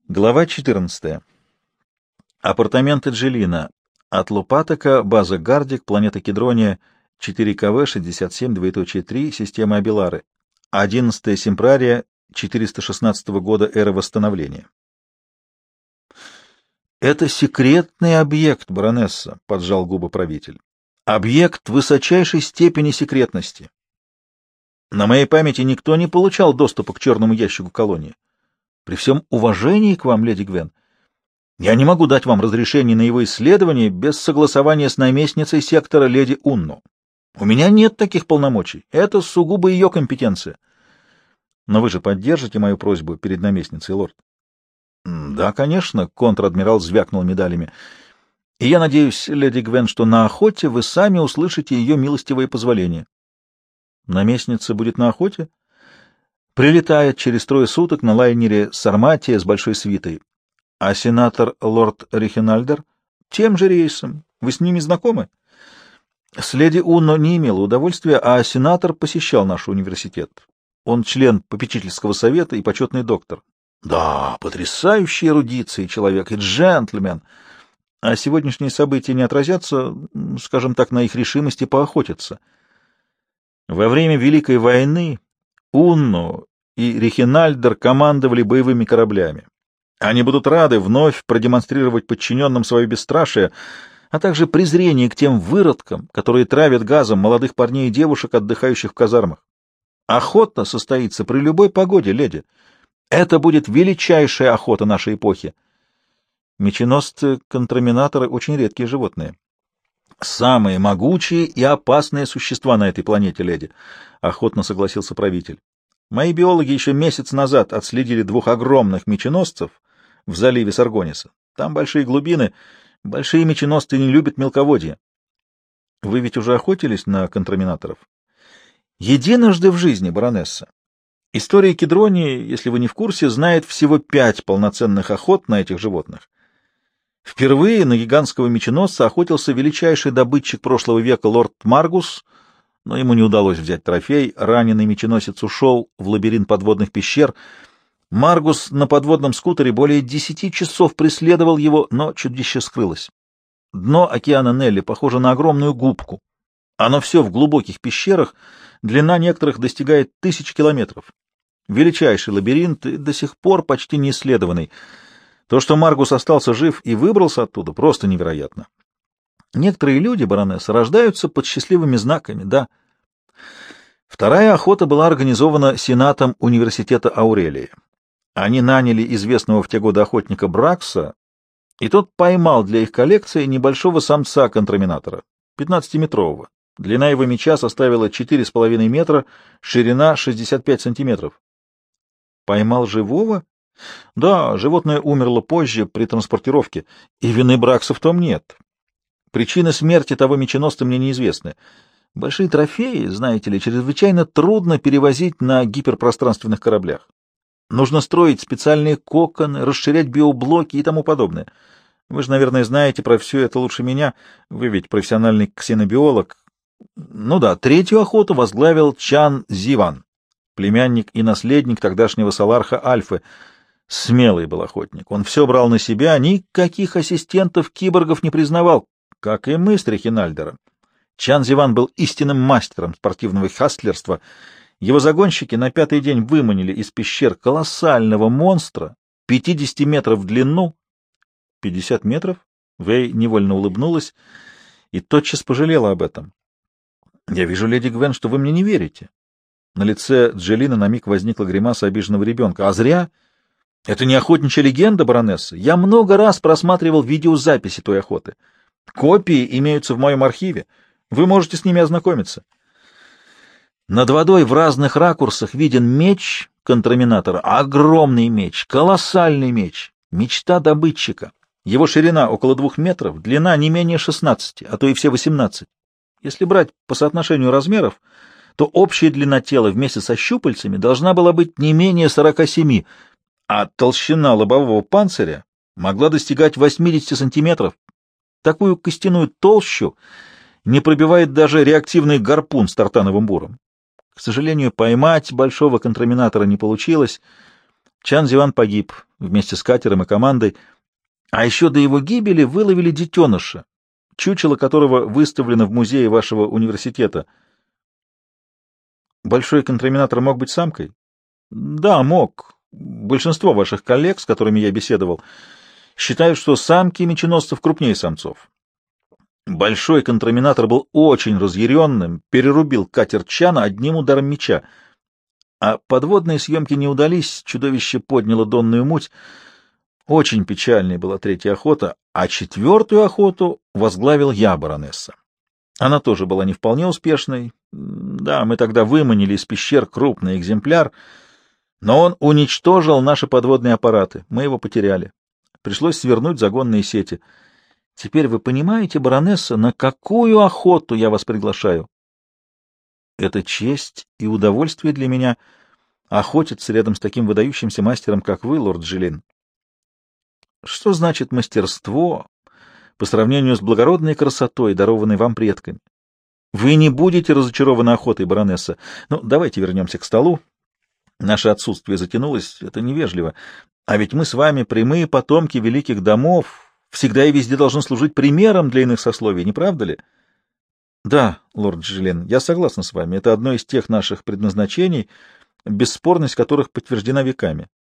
Глава 14. Апартаменты Джелина. От Лопатока, база Гардик, планета Кедрония, 4КВ-67, 3, система Абелары. 11 Симпрария, 416 года эры восстановления. «Это секретный объект, баронесса», — поджал губы правитель. «Объект высочайшей степени секретности. На моей памяти никто не получал доступа к черному ящику колонии. При всем уважении к вам, леди Гвен, я не могу дать вам разрешение на его исследование без согласования с наместницей сектора леди Унну. У меня нет таких полномочий. Это сугубо ее компетенция. Но вы же поддержите мою просьбу перед наместницей, лорд? Да, конечно, контр-адмирал звякнул медалями. И я надеюсь, леди Гвен, что на охоте вы сами услышите ее милостивое позволение. Наместница будет на охоте? Прилетает через 3 суток на лайнере Сарматия с большой свитой. А сенатор лорд Рихенальдер? Тем же рейсом. Вы с ними знакомы? С леди Унно не имела удовольствия, а сенатор посещал наш университет. Он член попечительского совета и почетный доктор. Да, потрясающий эрудиции человек и джентльмен. А сегодняшние события не отразятся, скажем так, на их решимости поохотиться. Во время Великой войны Унно и Рихенальдер командовали боевыми кораблями. Они будут рады вновь продемонстрировать подчиненным свое бесстрашие, а также презрение к тем выродкам, которые травят газом молодых парней и девушек, отдыхающих в казармах. Охота состоится при любой погоде, леди. Это будет величайшая охота нашей эпохи. Меченосцы-контраминаторы — очень редкие животные. Самые могучие и опасные существа на этой планете, леди, — охотно согласился правитель. Мои биологи еще месяц назад отследили 2 огромных меченосцев в заливе Саргониса. Там большие глубины, большие меченосцы не любят мелководье. Вы ведь уже охотились на контраминаторов? Единожды в жизни, баронесса. История Кедронии, если вы не в курсе, знает всего 5 полноценных охот на этих животных. Впервые на гигантского меченосца охотился величайший добытчик прошлого века лорд Маргус, но ему не удалось взять трофей. Раненый меченосец ушел в лабиринт подводных пещер. Маргус на подводном скутере более 10 часов преследовал его, но чудище скрылось. Дно океана Нелли похоже на огромную губку. Оно все в глубоких пещерах, длина некоторых достигает 1000 километров. Величайший лабиринт и до сих пор почти не исследованный. То, что Маргус остался жив и выбрался оттуда, просто невероятно. Некоторые люди, баронесса, рождаются под счастливыми знаками, да. Вторая охота была организована Сенатом университета Аурелии. Они наняли известного в те годы охотника Бракса, и тот поймал для их коллекции небольшого самца-контраминатора, 15-метрового. Длина его меча составила 4,5 метра, ширина 65 сантиметров. Поймал живого? Да, животное умерло позже при транспортировке, и вины Бракса в том нет. Причины смерти того меченосца мне неизвестны. Большие трофеи, знаете ли, чрезвычайно трудно перевозить на гиперпространственных кораблях. Нужно строить специальные коконы, расширять биоблоки и тому подобное. Вы же, наверное, знаете про все это лучше меня. Вы ведь профессиональный ксенобиолог. Ну да, 3-ю охоту возглавил Чан Зиван, племянник и наследник тогдашнего Саларха Альфы. Смелый был охотник. Он все брал на себя, никаких ассистентов-киборгов не признавал, как и мы с Рихенальдером. Чан Зиван был истинным мастером спортивного хастлерства. Его загонщики на 5-й день выманили из пещер колоссального монстра, 50 метров в длину. 50 метров? Вэй невольно улыбнулась и тотчас пожалела об этом. Я вижу, леди Гвен, что вы мне не верите. На лице Джелина на миг возникла гримаса обиженного ребенка. А зря. Это не охотничья легенда, баронесса. Я много раз просматривал видеозаписи той охоты. Копии имеются в моем архиве. Вы можете с ними ознакомиться. Над водой в разных ракурсах виден меч контраминатора. Огромный меч, колоссальный меч. Мечта добытчика. Его ширина около 2 метров, длина не менее 16, а то и все 18. Если брать по соотношению размеров, то общая длина тела вместе со щупальцами должна была быть не менее 47, а толщина лобового панциря могла достигать 80 сантиметров. Такую костяную толщу не пробивает даже реактивный гарпун с тартановым буром. К сожалению, поймать большого контраминатора не получилось. Чан Зиван погиб вместе с катером и командой, а еще до его гибели выловили детеныша, чучело которого выставлено в музее вашего университета. Большой контраминатор мог быть самкой? Да, мог. Большинство ваших коллег, с которыми я беседовал, считают, что самки меченосцев крупнее самцов. Большой контраминатор был очень разъяренным, перерубил катер Чана одним ударом меча. А подводные съемки не удались, чудовище подняло донную муть. Очень печальной была третья охота, а четвертую охоту возглавил я, баронесса. Она тоже была не вполне успешной. Да, мы тогда выманили из пещер крупный экземпляр, но он уничтожил наши подводные аппараты. Мы его потеряли. Пришлось свернуть загонные сети. Теперь вы понимаете, баронесса, на какую охоту я вас приглашаю? Это честь и удовольствие для меня охотиться рядом с таким выдающимся мастером, как вы, лорд Джилин. Что значит мастерство по сравнению с благородной красотой, дарованной вам предками? Вы не будете разочарованы охотой, баронесса. Ну, давайте вернемся к столу. Наше отсутствие затянулось, это невежливо. А ведь мы с вами прямые потомки великих домов, всегда и везде должны служить примером для иных сословий, не правда ли? Да, лорд Джилин, я согласна с вами. Это одно из тех наших предназначений, бесспорность которых подтверждена веками.